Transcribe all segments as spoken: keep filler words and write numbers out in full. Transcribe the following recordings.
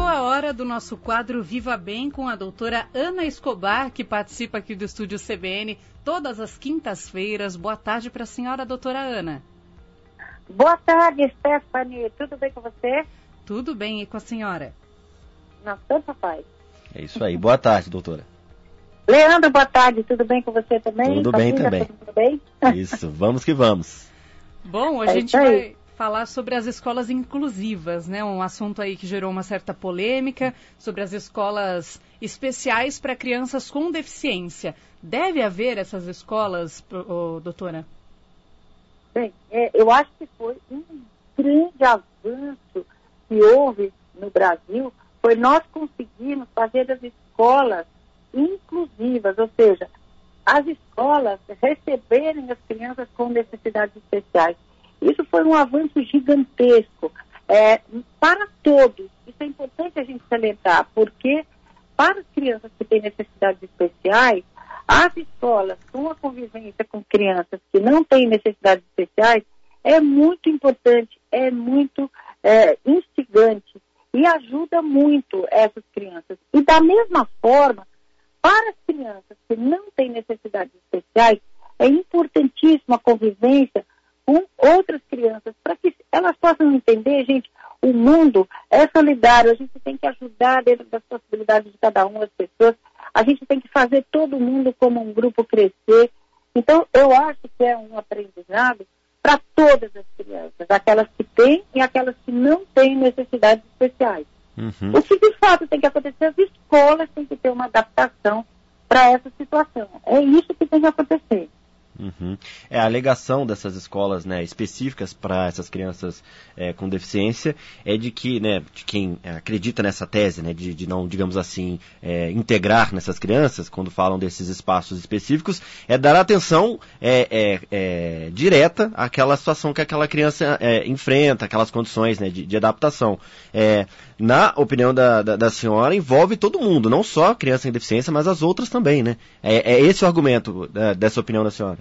Chegou a hora do nosso quadro Viva Bem com a doutora Ana Escobar, que participa aqui do Estúdio C B N todas as quintas-feiras. Boa tarde para a senhora, doutora Ana. Boa tarde, Stephanie. Tudo bem com você? Tudo bem, e com a senhora? Na Santa Paz. É isso aí. Boa tarde, doutora. Leandro, boa tarde. Tudo bem com você também? Tudo Família, bem também. Tudo bem? Isso, vamos que vamos. Bom, a É gente isso aí. vai falar sobre as escolas inclusivas, né? Um assunto aí que gerou uma certa polêmica, sobre as escolas especiais para crianças com deficiência. Deve haver essas escolas, ô, doutora? Bem, é, eu acho que foi um grande avanço que houve no Brasil, foi nós conseguirmos fazer as escolas inclusivas, ou seja, as escolas receberem as crianças com necessidades especiais. Isso foi um avanço gigantesco é, para todos. Isso é importante a gente salientar, porque para as crianças que têm necessidades especiais, as escolas com a convivência com crianças que não têm necessidades especiais é muito importante, é muito é, instigante e ajuda muito essas crianças. E da mesma forma, para as crianças que não têm necessidades especiais, é importantíssima a convivência com outras crianças, para que elas possam entender, gente, o mundo é solidário, a gente tem que ajudar dentro das possibilidades de cada uma das pessoas, a gente tem que fazer todo mundo como um grupo crescer. Então, eu acho que é um aprendizado para todas as crianças, aquelas que têm e aquelas que não têm necessidades especiais. Uhum. O que de fato tem que acontecer, as escolas têm que ter uma adaptação para essa situação. É isso que tem que acontecer. Uhum. É, a alegação dessas escolas, né, específicas para essas crianças é, com deficiência é de que, né, de quem é, acredita nessa tese, né, de, de não, digamos assim, é, integrar nessas crianças, quando falam desses espaços específicos, é dar atenção é, é, é, direta àquela situação que aquela criança é, enfrenta, aquelas condições, né, de, de adaptação. É, na opinião da, da, da senhora, envolve todo mundo, não só a criança em deficiência, mas as outras também, né? É, é esse o argumento é, dessa opinião da senhora?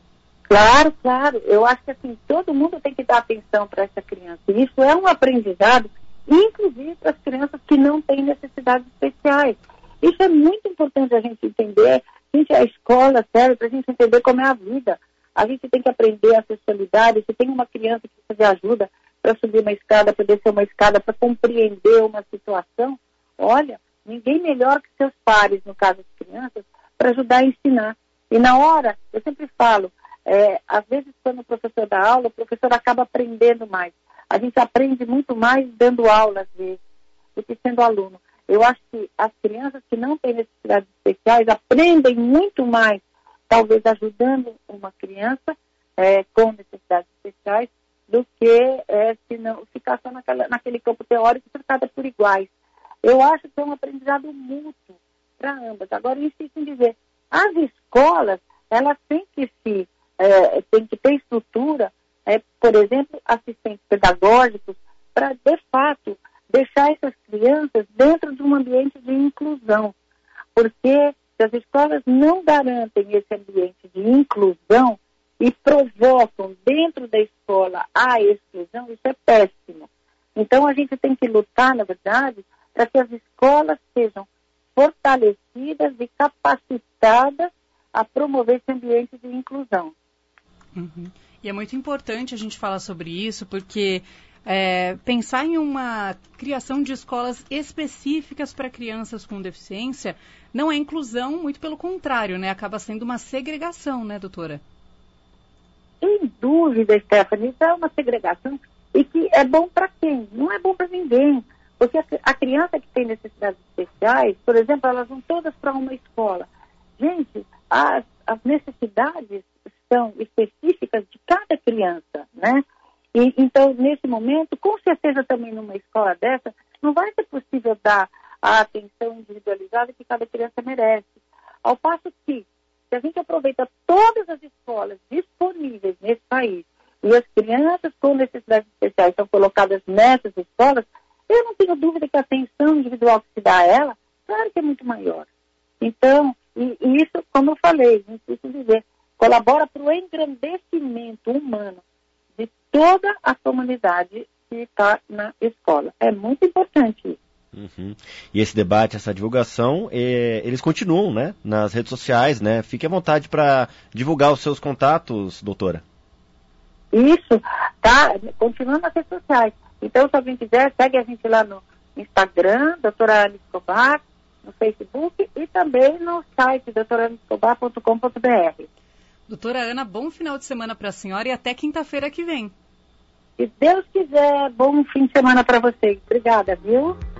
Claro, claro. Eu acho que assim, todo mundo tem que dar atenção para essa criança. E isso é um aprendizado, inclusive para as crianças que não têm necessidades especiais. Isso é muito importante a gente entender. Gente, a escola serve para a gente entender como é a vida. A gente tem que aprender a ser solidário. Se tem uma criança que precisa de ajuda para subir uma escada, para descer uma escada, para compreender uma situação, olha, ninguém melhor que seus pares, no caso das crianças, para ajudar a ensinar. E na hora, eu sempre falo, É, às vezes, quando o professor dá aula, o professor acaba aprendendo mais. A gente aprende muito mais dando aula, às vezes, do que sendo aluno. Eu acho que as crianças que não têm necessidades especiais aprendem muito mais, talvez ajudando uma criança é, com necessidades especiais, do que é, se não, ficar só naquela, naquele campo teórico tratada por iguais. Eu acho que é um aprendizado mútuo para ambas. Agora, eu insisto em dizer, as escolas, elas têm que se É, tem que ter estrutura, é, por exemplo, assistentes pedagógicos, para, de fato, deixar essas crianças dentro de um ambiente de inclusão. Porque se as escolas não garantem esse ambiente de inclusão e provocam dentro da escola a exclusão, isso é péssimo. Então, a gente tem que lutar, na verdade, para que as escolas sejam fortalecidas e capacitadas a promover esse ambiente de inclusão. Uhum. E é muito importante a gente falar sobre isso, porque é, pensar em uma criação de escolas específicas para crianças com deficiência não é inclusão, muito pelo contrário, né? Acaba sendo uma segregação, né, doutora? Sem dúvida, Stephanie, isso é uma segregação e que é bom para quem? Não é bom para ninguém. Porque a, a criança que tem necessidades especiais, por exemplo, elas vão todas para uma escola. Gente, as, as necessidades são específicas de cada criança, né? E, então, nesse momento, com certeza também numa escola dessa, não vai ser possível dar a atenção individualizada que cada criança merece. Ao passo que, se a gente aproveita todas as escolas disponíveis nesse país e as crianças com necessidades especiais são colocadas nessas escolas, eu não tenho dúvida que a atenção individual que se dá a ela, claro que é muito maior. Então, e, e isso, como eu falei, não preciso dizer, colabora para o engrandecimento humano de toda a comunidade que está na escola. É muito importante isso. Uhum. E esse debate, essa divulgação, eh, eles continuam, né, nas redes sociais, né? Fique à vontade para divulgar os seus contatos, doutora. Isso, tá? Continua nas redes sociais. Então, se alguém quiser, segue a gente lá no Instagram, doutora Ana Escobar, no Facebook e também no site doutora ana escobar ponto com ponto b r. Doutora Ana, bom final de semana para a senhora e até quinta-feira que vem. Se Deus quiser, bom fim de semana para vocês. Obrigada, viu?